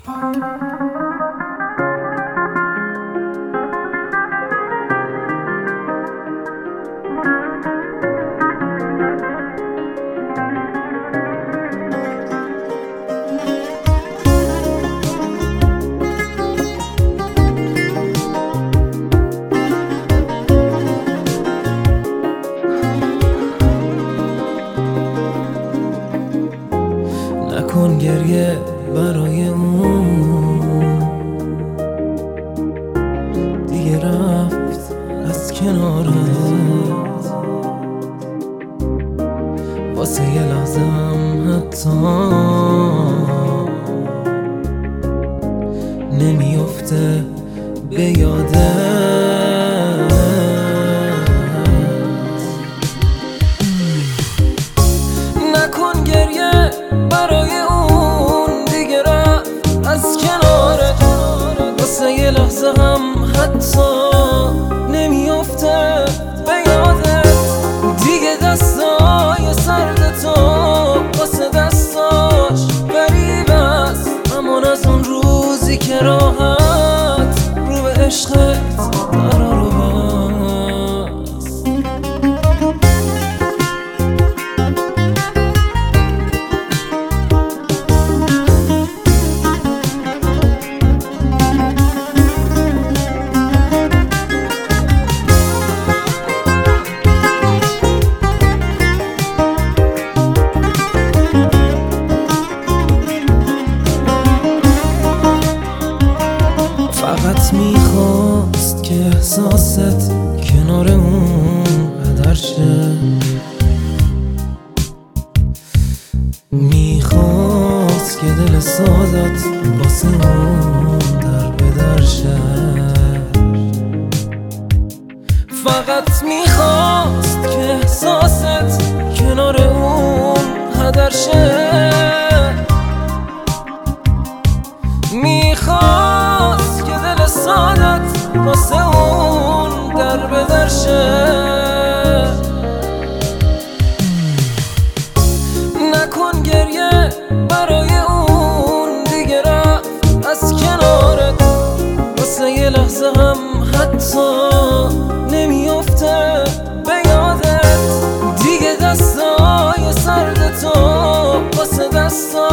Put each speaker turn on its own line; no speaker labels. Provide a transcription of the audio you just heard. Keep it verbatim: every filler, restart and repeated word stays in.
نکن گریه برای اون، دیگه رفت از کنارت. واسه یه لحظه هم حتی نمیافته به یادت. نکن گریه برای اون، دیگه رفت از کنارت. واسه یه لحظه هم حتی نمیافته به یادت. دیگه دستای سرد تو واسه دستاش غریب است، امان از اون روزی که راحت رو به عشقت قرار رو بست. فقط میخواست که احساست کنار اون هدر شه. میخواست که دل سازت واسه اون در به در شه. فقط میخواست که احساست کنار اون هدر شه. میخواست که دل سادت واسه اون در به در شه. نکن گریه برای اون، دیگه رفت از کنارت. واسه یه لحظه هم حتی نمیافته به یادت. دیگه دستای سرد تو واسه دستای